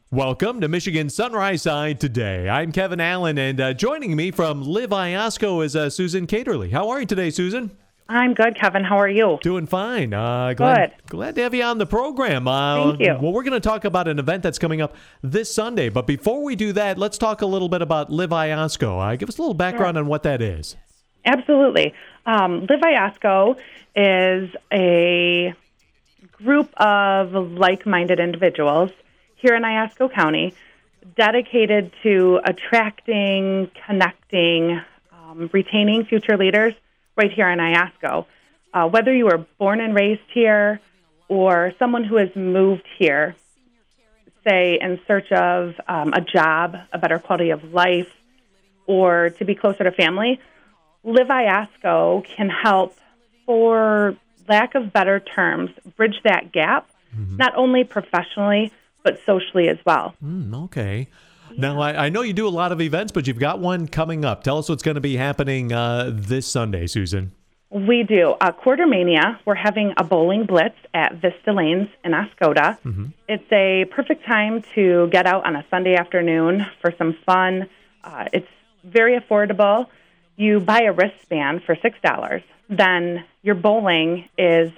Welcome to Michigan Sunrise Side today. I'm Kevin Allen, and joining me from Live Iosco is Susan Caterly. How are you today, Susan? I'm good, Kevin. How are you? Doing fine. Good. Glad to have you on the program. Thank you. Well, we're going to talk about an event that's coming up this Sunday, but before we do that, let's talk a little bit about Live Iosco. Give us a little background on what that is. Absolutely. Live Iosco is a group of like-minded individuals here in Iosco County dedicated to attracting, connecting, retaining future leaders right here in Iosco. Whether you were born and raised here or someone who has moved here, say in search of a job, a better quality of life, or to be closer to family, Live Iosco can help, for lack of better terms, bridge that gap, not only professionally, but socially as well. Okay. Now, I know you do a lot of events, but you've got one coming up. Tell us what's going to be happening this Sunday, Susan. We do. Quartermania, we're having a bowling blitz at Vista Lanes in Oscoda. It's a perfect time to get out on a Sunday afternoon for some fun. It's very affordable. You buy a wristband for $6. Then your bowling is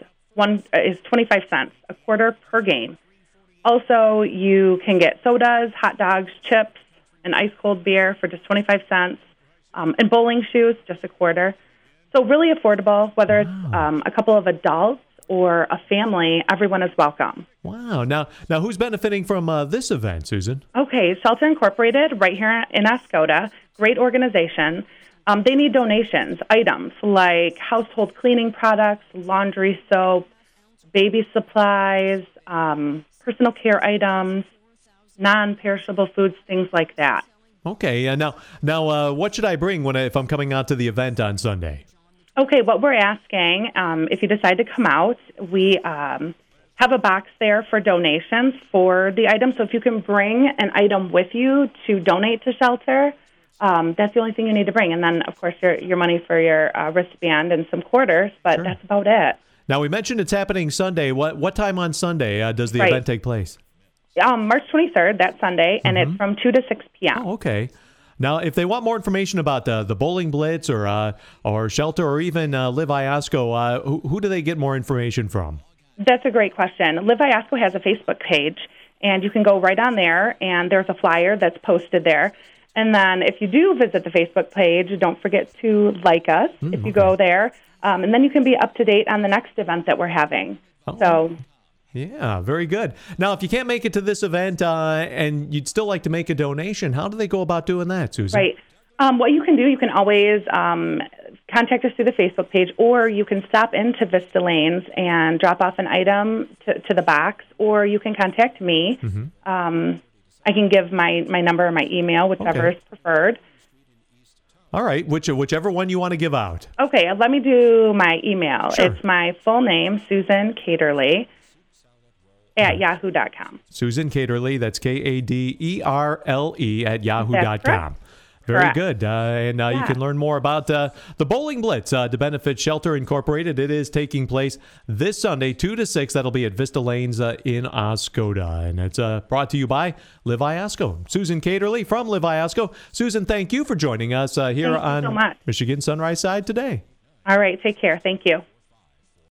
25 cents, a quarter per game. Also, you can get sodas, hot dogs, chips, and ice-cold beer for just 25 cents, and bowling shoes, just a quarter. So really affordable, whether it's a couple of adults or a family, everyone is welcome. Wow. Now who's benefiting from this event, Susan? Okay, Shelter Incorporated, right here in Oscoda, great organization. They need donations, items like household cleaning products, laundry soap, baby supplies, personal care items, non-perishable foods, things like that. Okay. Now, what should I bring if I'm coming out to the event on Sunday? Okay, what we're asking, if you decide to come out, we have a box there for donations for the item. So if you can bring an item with you to donate to Shelter, that's the only thing you need to bring. And then, of course, your money for your wristband and some quarters, but Sure. That's about it. Now, we mentioned it's happening Sunday. What time on Sunday does the event take place? March 23rd, that Sunday, and it's from 2 to 6 p.m. Oh, okay. Now, if they want more information about the Bowling Blitz or Shelter or even Live Iosco, who do they get more information from? That's a great question. Live Iosco has a Facebook page, and you can go right on there, and there's a flyer that's posted there. And then if you do visit the Facebook page, don't forget to like us if you go there. And then you can be up to date on the next event that we're having. Yeah, very good. Now, if you can't make it to this event and you'd still like to make a donation, how do they go about doing that, Susan? Right. What you can do, you can always contact us through the Facebook page, or you can stop into Vista Lanes and drop off an item to the box, or you can contact me. I can give my number or my email, whichever is preferred. All right, whichever one you want to give out. Okay, let me do my email. Sure. It's my full name, Susan Caterly, at yahoo.com. Susan Caterly, that's Kaderle at yahoo.com. Very Correct. good. You can learn more about the Bowling Blitz to benefit Shelter Incorporated. It is taking place this Sunday, 2 to 6. That'll be at Vista Lanes in Oscoda. And it's brought to you by Live Iosco. Susan Caterly from Live Iosco. Susan, thank you for joining us here on so much. Michigan Sunrise Side today. All right, take care. Thank you.